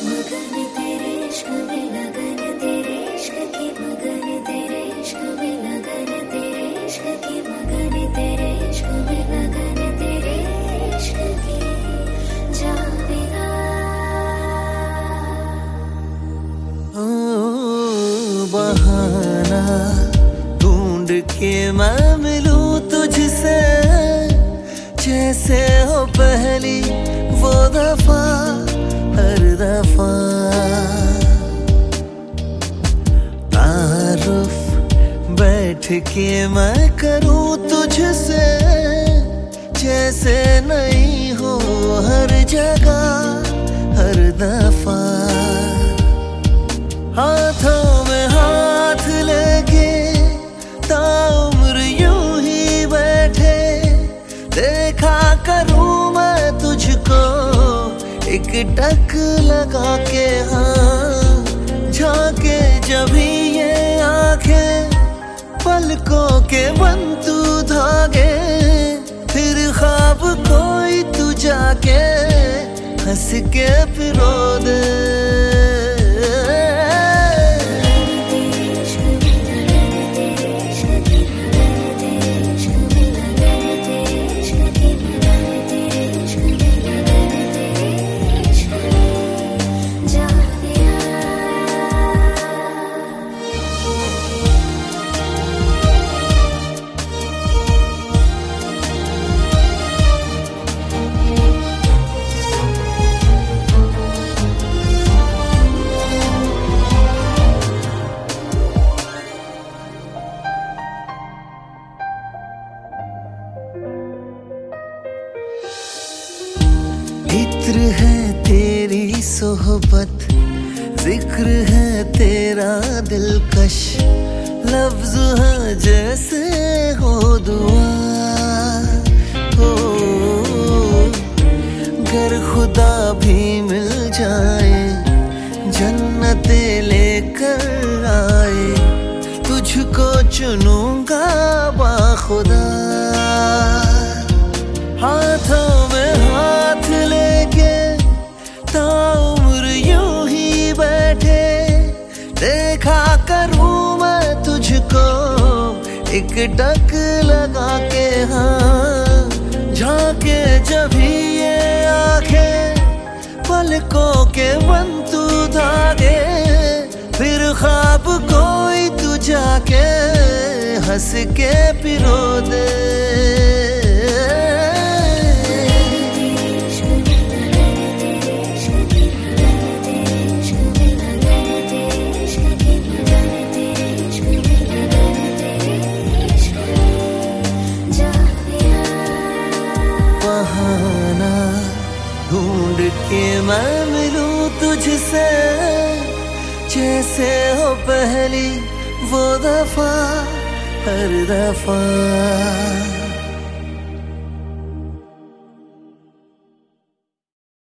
मगन तेरे इश्क में लगन तेरे इश्क की मगन तेरे इश्क में लगन तेरे इश्क की मगन तेरे इश्क में लगन तेरे इश्क की जावेगा। बहाना ढूंढ के मैं मिलूं तुझसे, जैसे हो पहली वो दफा हर दफा। तारुफ बैठ के मैं करूं तुझसे, जैसे नहीं हो हर जगह हर दफा। हाथों में हाथ लेके ताउम्र यूं ही बैठे, देखा करूं मैं तुझको एक टक लगा के। हाँ झांके जब भी ये आंखें पलकों के बनतू धागे, फिर ख्वाब कोई तू जाके हंस के पिरो दे। इत्र है तेरी सोहबत, जिक्र है तेरा दिलकश, लफ्ज है जैसे हो दुआ। हो गर खुदा भी मिल जाए, जन्नते लेकर आए, तुझको चुनूंगा बाखुदा। हाथों में हाथ लेके ताउम्र यूं ही बैठे, देखा करूं मैं तुझको एक टक लगा के। हाँ झांके जब भी ये आंखें पलकों के बनतू धागे, फिर ख्वाब कोई तू जाके हंस के पिरो दे। बहाना ढूंढ के मैं मिलूं तुझसे, जैसे हो पहली वो दफा हर दफा।